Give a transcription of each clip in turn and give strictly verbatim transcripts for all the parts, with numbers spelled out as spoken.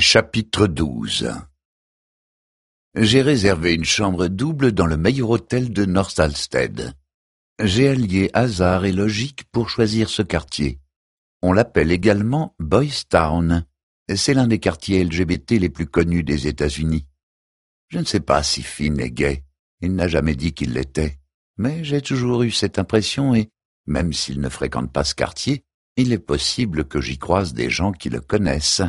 Chapitre douze. J'ai réservé une chambre double dans le meilleur hôtel de Northalstead. J'ai allié hasard et logique pour choisir ce quartier. On l'appelle également Boys Town. C'est l'un des quartiers L G B T les plus connus des États-Unis. Je ne sais pas si Finn est gay. Il n'a jamais dit qu'il l'était. Mais j'ai toujours eu cette impression et, même s'il ne fréquente pas ce quartier, il est possible que j'y croise des gens qui le connaissent.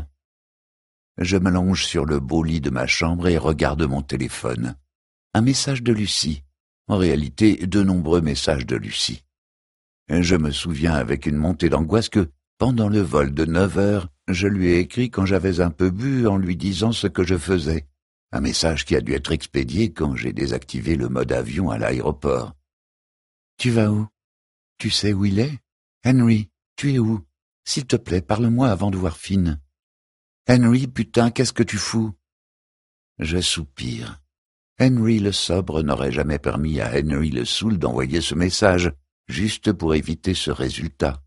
Je m'allonge sur le beau lit de ma chambre et regarde mon téléphone. Un message de Lucie. En réalité, de nombreux messages de Lucie. Je me souviens avec une montée d'angoisse que, pendant le vol de neuf heures, je lui ai écrit quand j'avais un peu bu en lui disant ce que je faisais. Un message qui a dû être expédié quand j'ai désactivé le mode avion à l'aéroport. « Tu vas où? Tu sais où il est? Henry, tu es où? S'il te plaît, parle-moi avant de voir Finn. » « Henry, putain, qu'est-ce que tu fous ?» Je soupire. Henry le sobre n'aurait jamais permis à Henry le saoul d'envoyer ce message, juste pour éviter ce résultat.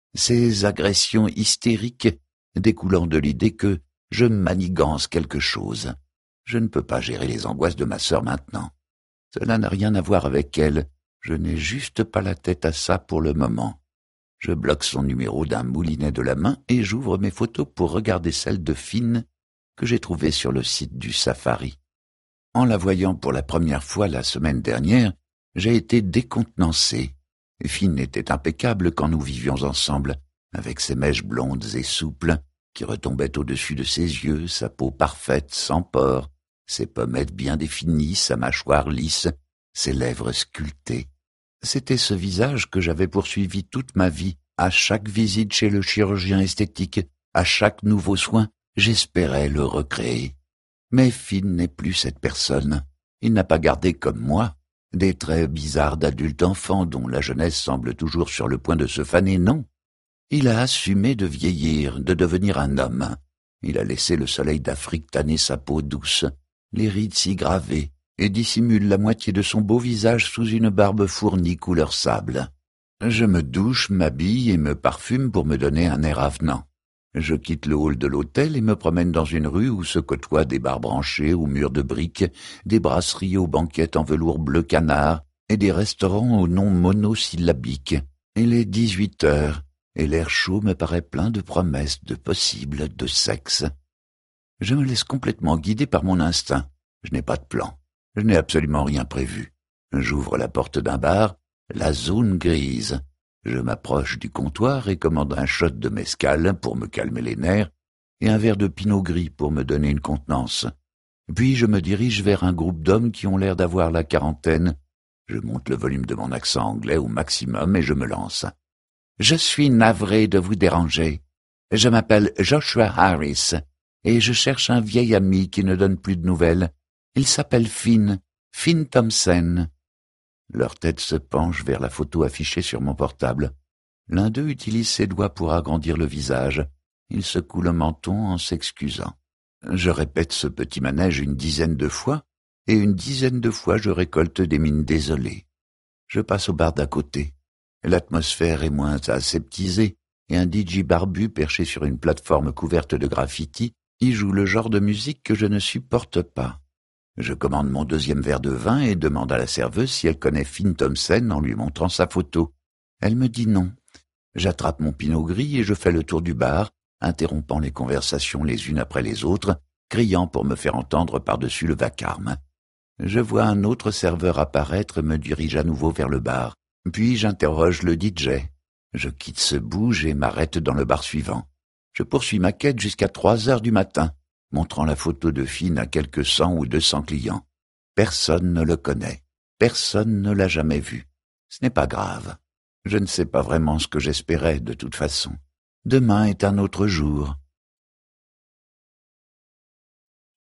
Ces agressions hystériques découlant de l'idée que je manigance quelque chose. Je ne peux pas gérer les angoisses de ma sœur maintenant. Cela n'a rien à voir avec elle, je n'ai juste pas la tête à ça pour le moment. Je bloque son numéro d'un moulinet de la main et j'ouvre mes photos pour regarder celles de Finn que j'ai trouvées sur le site du Safari. En la voyant pour la première fois la semaine dernière, j'ai été décontenancé. Finn était impeccable quand nous vivions ensemble, avec ses mèches blondes et souples qui retombaient au-dessus de ses yeux, sa peau parfaite, sans pores, ses pommettes bien définies, sa mâchoire lisse, ses lèvres sculptées. C'était ce visage que j'avais poursuivi toute ma vie. À chaque visite chez le chirurgien esthétique, à chaque nouveau soin, j'espérais le recréer. Mais Finn n'est plus cette personne. Il n'a pas gardé, comme moi, des traits bizarres d'adulte enfant dont la jeunesse semble toujours sur le point de se faner, non. Il a assumé de vieillir, de devenir un homme. Il a laissé le soleil d'Afrique tanner sa peau douce, les rides s'y graver, et dissimule la moitié de son beau visage sous une barbe fournie couleur sable. Je me douche, m'habille et me parfume pour me donner un air avenant. Je quitte le hall de l'hôtel et me promène dans une rue où se côtoient des bars branchés aux murs de briques, des brasseries aux banquettes en velours bleu canard et des restaurants aux noms monosyllabiques. Il est dix-huit heures et l'air chaud me paraît plein de promesses, de possibles, de sexe. Je me laisse complètement guider par mon instinct. Je n'ai pas de plan. Je n'ai absolument rien prévu. J'ouvre la porte d'un bar, la zone grise. Je m'approche du comptoir et commande un shot de mezcal pour me calmer les nerfs et un verre de pinot gris pour me donner une contenance. Puis je me dirige vers un groupe d'hommes qui ont l'air d'avoir la quarantaine. Je monte le volume de mon accent anglais au maximum et je me lance. « Je suis navré de vous déranger. Je m'appelle Joshua Harris et je cherche un vieil ami qui ne donne plus de nouvelles. Il s'appelle Finn, Finn Thompson. » Leur tête se penche vers la photo affichée sur mon portable. L'un d'eux utilise ses doigts pour agrandir le visage. Il secoue le menton en s'excusant. Je répète ce petit manège une dizaine de fois, et une dizaine de fois je récolte des mines désolées. Je passe au bar d'à côté. L'atmosphère est moins aseptisée, et un D J barbu perché sur une plateforme couverte de graffitis y joue le genre de musique que je ne supporte pas. Je commande mon deuxième verre de vin et demande à la serveuse si elle connaît Finn Thompson en lui montrant sa photo. Elle me dit non. J'attrape mon pinot gris et je fais le tour du bar, interrompant les conversations les unes après les autres, criant pour me faire entendre par-dessus le vacarme. Je vois un autre serveur apparaître et me dirige à nouveau vers le bar. Puis j'interroge le D J. Je quitte ce bouge et m'arrête dans le bar suivant. Je poursuis ma quête jusqu'à trois heures du matin, montrant la photo de Finn à quelques cent ou deux cents clients. Personne ne le connaît. Personne ne l'a jamais vu. Ce n'est pas grave. Je ne sais pas vraiment ce que j'espérais de toute façon. Demain est un autre jour.